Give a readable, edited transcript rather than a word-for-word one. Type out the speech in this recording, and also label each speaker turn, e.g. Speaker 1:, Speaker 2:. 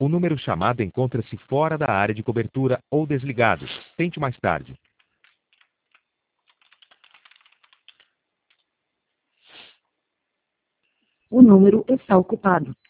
Speaker 1: O número chamado encontra-se fora da área de cobertura ou desligado. Tente mais tarde.
Speaker 2: O número está ocupado.